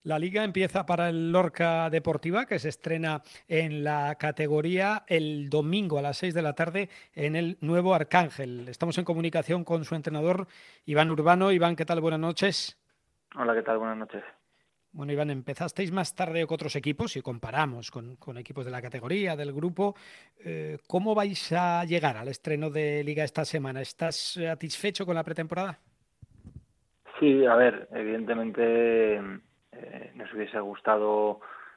La liga empieza para el Lorca Deportiva, que se estrena en la categoría el domingo a las 6 de la tarde en el Nuevo Arcángel. Estamos en comunicación con su entrenador, Iván Urbano. Iván, ¿qué tal? Buenas noches. Hola, ¿qué tal? Buenas noches. Bueno, Iván, empezasteis más tarde que otros equipos, si comparamos con equipos de la categoría, del grupo. ¿Cómo vais a llegar al estreno de liga esta semana? ¿Estás satisfecho con la pretemporada? Sí, a ver, evidentemente nos hubiese gustado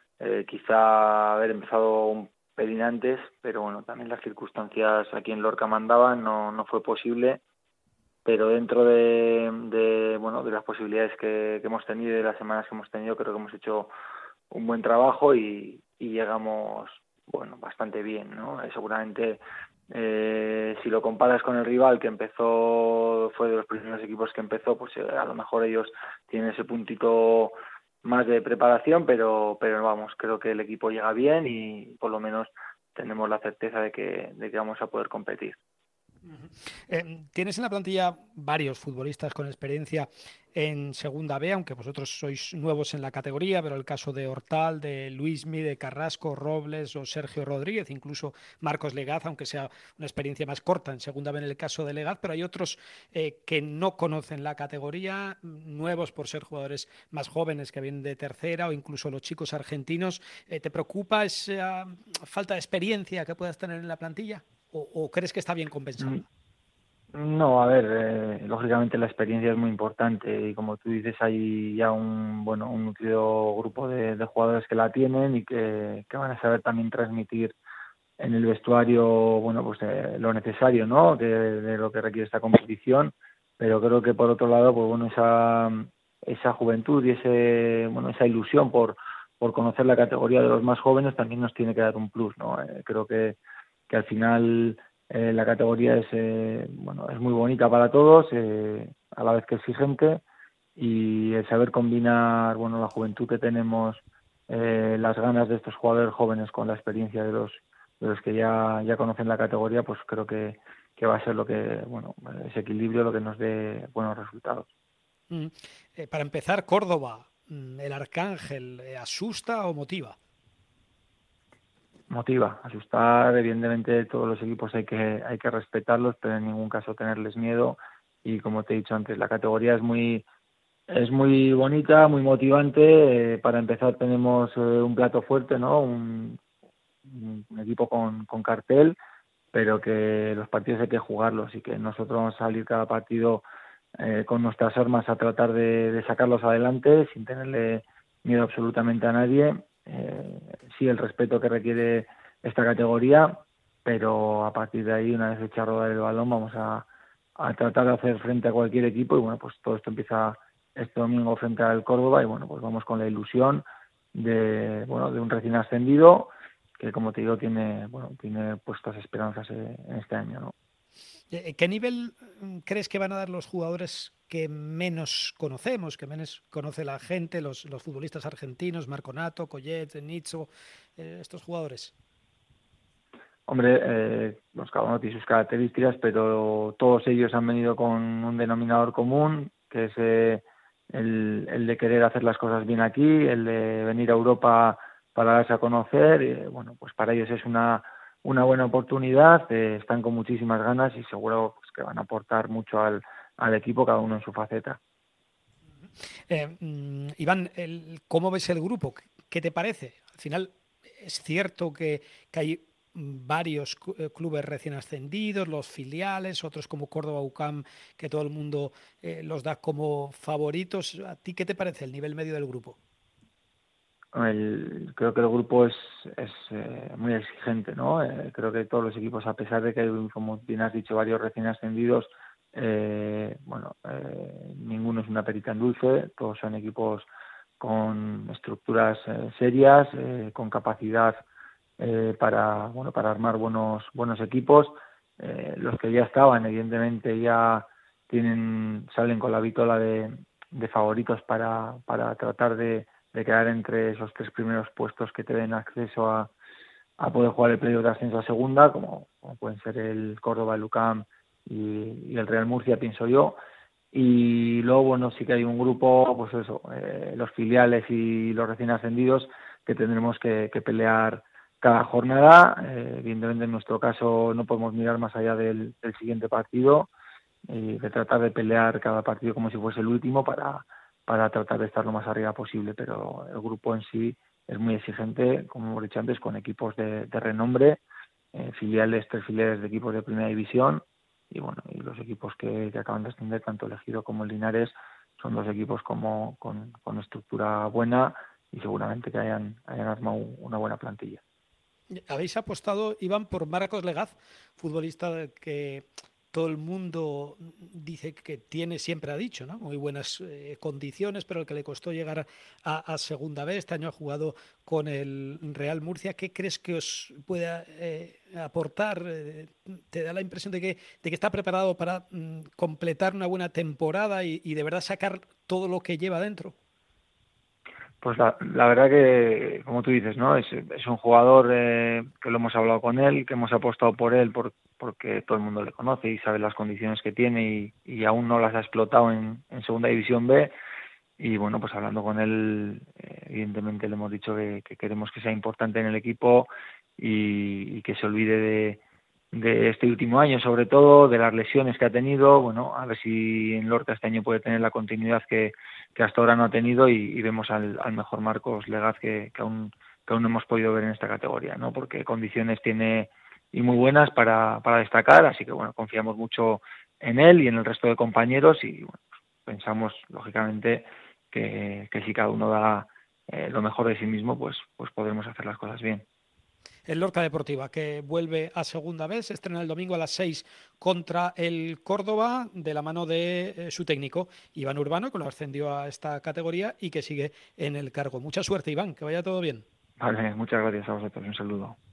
quizá haber empezado un pelín antes, pero bueno, también las circunstancias aquí en Lorca mandaban, no fue posible, pero dentro bueno, de las posibilidades que hemos tenido y de las semanas que hemos tenido, creo que hemos hecho un buen trabajo y llegamos, bueno, bastante bien, ¿no? Seguramente si lo comparas con el rival que empezó, fue de los primeros equipos que empezó, pues a lo mejor ellos tienen ese puntito más de preparación, pero vamos, creo que el equipo llega bien y por lo menos tenemos la certeza de que vamos a poder competir. Tienes en la plantilla varios futbolistas con experiencia en Segunda B, aunque vosotros sois nuevos en la categoría, pero el caso de Hortal, de Luismi, de Carrasco, Robles o Sergio Rodríguez, incluso Marcos Legaz, aunque sea una experiencia más corta en Segunda B en el caso de Legaz, pero hay otros que no conocen la categoría, nuevos por ser jugadores más jóvenes que vienen de tercera o incluso los chicos argentinos. ¿Te preocupa esa falta de experiencia que puedas tener en la plantilla? ¿O crees que está bien compensada? Mm, No, a ver, lógicamente la experiencia es muy importante y como tú dices hay ya un nutrido grupo de jugadores que la tienen y que van a saber también transmitir en el vestuario, bueno, pues lo necesario, ¿no? De lo que requiere esta competición, pero creo que por otro lado, pues bueno, esa juventud y esa ilusión por conocer la categoría de los más jóvenes también nos tiene que dar un plus, ¿no? Creo que al final la categoría es muy bonita para todos, a la vez que exigente, y el saber combinar, bueno, la juventud que tenemos, las ganas de estos jugadores jóvenes con la experiencia de los que ya conocen la categoría, pues creo que va a ser bueno, ese equilibrio lo que nos dé buenos resultados. Mm. Para empezar, Córdoba, el Arcángel, ¿asusta o motiva? Motiva, asustar, evidentemente todos los equipos hay que respetarlos, pero en ningún caso tenerles miedo. Y como te he dicho antes, la categoría es muy bonita, muy motivante. Para empezar tenemos un plato fuerte, ¿no? Un equipo con cartel, pero que los partidos hay que jugarlos y que nosotros vamos a salir cada partido con nuestras armas a tratar de sacarlos adelante sin tenerle miedo absolutamente a nadie. Sí, el respeto que requiere esta categoría, pero a partir de ahí, una vez hecha a rodar el balón, vamos a tratar de hacer frente a cualquier equipo y bueno, pues todo esto empieza este domingo frente al Córdoba y bueno, pues vamos con la ilusión de un recién ascendido que como te digo tiene puestas esperanzas en este año, ¿no? ¿Qué nivel crees que van a dar los jugadores que menos conocemos, que menos conoce la gente, los futbolistas argentinos, Marconato, Collet, Nicho, estos jugadores? Hombre, pues cada uno tiene sus características, pero todos ellos han venido con un denominador común, que es el de querer hacer las cosas bien aquí, el de venir a Europa para darse a conocer. Y, bueno, pues para ellos es una buena oportunidad, están con muchísimas ganas y seguro pues, que van a aportar mucho al equipo, cada uno en su faceta. Iván, ¿cómo ves el grupo? ¿Qué te parece? Al final, es cierto que hay varios clubes recién ascendidos, los filiales, otros como Córdoba UCAM, que todo el mundo los da como favoritos. ¿A ti qué te parece el nivel medio del grupo? Creo que el grupo es muy exigente, ¿no? Creo que todos los equipos, a pesar de que hay, como bien has dicho, varios recién ascendidos, ninguno es una perita en dulce, todos son equipos con estructuras serias, con capacidad para armar buenos equipos. Los que ya estaban, evidentemente, ya salen con la vitola de favoritos para tratar de quedar entre esos tres primeros puestos que te den acceso a poder jugar el playoff de ascenso a segunda, como pueden ser el Córdoba, el UCAM y el Real Murcia, pienso yo. Y luego, bueno, sí que hay un grupo, pues eso, los filiales y los recién ascendidos, que tendremos que pelear cada jornada. Evidentemente, en nuestro caso, no podemos mirar más allá del siguiente partido y de tratar de pelear cada partido como si fuese el último para tratar de estar lo más arriba posible. Pero el grupo en sí es muy exigente, como hemos dicho antes, con equipos de renombre, filiales, 3 filiales de equipos de primera división y bueno, y los equipos que acaban de ascender, tanto el Ejido como el Linares, son 2 equipos con estructura buena y seguramente que hayan armado una buena plantilla. Habéis apostado, Iván, por Marcos Legaz, futbolista que todo el mundo dice que tiene, siempre ha dicho, ¿no? Muy buenas condiciones, pero el que le costó llegar a segunda vez. Este año ha jugado con el Real Murcia. ¿Qué crees que os pueda aportar? ¿Te da la impresión de que está preparado para completar una buena temporada y de verdad sacar todo lo que lleva dentro? Pues la verdad que, como tú dices, ¿no? Es un jugador que lo hemos hablado con él, que hemos apostado por él porque todo el mundo le conoce y sabe las condiciones que tiene y aún no las ha explotado en Segunda División B. Y bueno, pues hablando con él, evidentemente le hemos dicho que queremos que sea importante en el equipo y que se olvide de este último año, sobre todo de las lesiones que ha tenido. Bueno, a ver si en Lorca este año puede tener la continuidad que hasta ahora no ha tenido y vemos al mejor Marcos Legaz que aún no hemos podido ver en esta categoría, ¿no? Porque condiciones tiene y muy buenas para destacar, así que bueno, confiamos mucho en él y en el resto de compañeros y bueno, pensamos lógicamente que si cada uno da lo mejor de sí mismo, pues podremos hacer las cosas bien. El Lorca Deportiva, que vuelve a segunda vez, se estrena el domingo a las 6 contra el Córdoba, de la mano de su técnico, Iván Urbano, que lo ascendió a esta categoría y que sigue en el cargo. Mucha suerte, Iván, que vaya todo bien. Vale, muchas gracias a vosotros, un saludo.